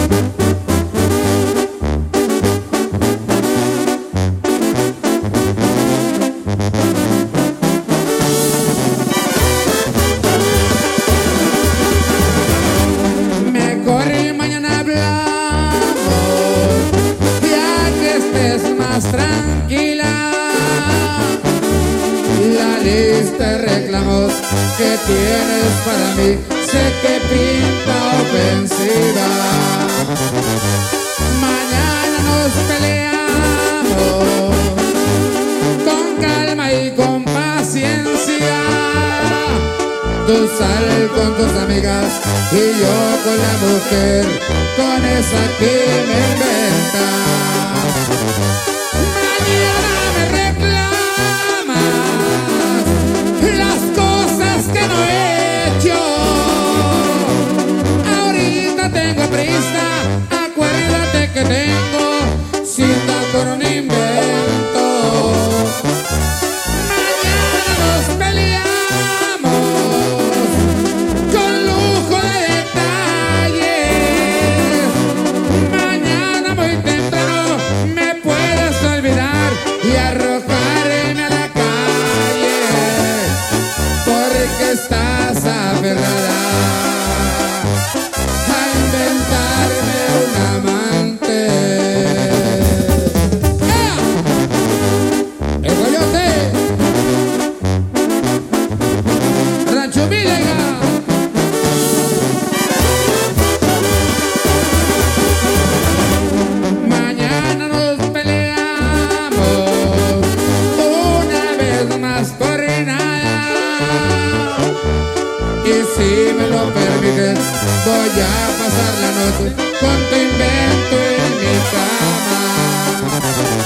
Tranquila, la lista de reclamos que tienes para mí sé que pinta ofensiva. Mañana nos peleamos con calma y con paciencia. Tú sal con tus amigas y yo con la mujer, con esa que me inventas. Mañana me reclamas las cosas que no he hecho. Ahorita tengo prisa, acuérdate que tengo cita con un invento. Mañana nos peleamos con lujo de detalles. Mañana muy temprano me puedes olvidar y arrojarme a la calle, porque estás aferrada a inventarme un amante. ¡Ea! ¡El coyote! ¡Rancho Milega! Mañana nos peleamos una vez más por nada. Y si me lo permites, voy a pasar la noche con tu invento en mi cama.